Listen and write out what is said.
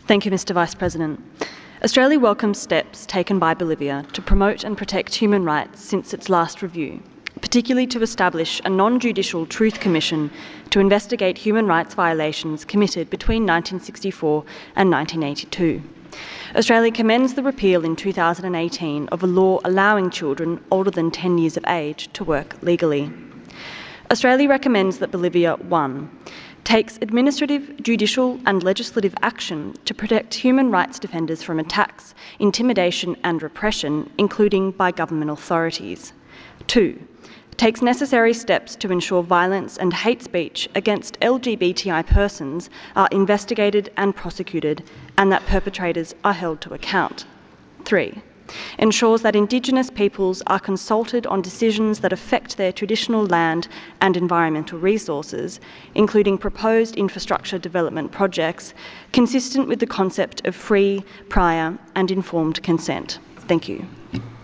Thank you, Mr Vice President. Australia welcomes steps taken by Bolivia to promote and protect human rights since its last review, particularly to establish a non-judicial Truth Commission to investigate human rights violations committed between 1964 and 1982. Australia commends the repeal in 2018 of a law allowing children older than 10 years of age to work legally. Australia recommends that Bolivia 1. Takes administrative, judicial and legislative action to protect human rights defenders from attacks, intimidation and repression, including by government authorities. 2. Takes necessary steps to ensure violence and hate speech against LGBTI persons are investigated and prosecuted and that perpetrators are held to account. 3. Ensures that Indigenous peoples are consulted on decisions that affect their traditional land and environmental resources, including proposed infrastructure development projects, consistent with the concept of free, prior and informed consent. Thank you.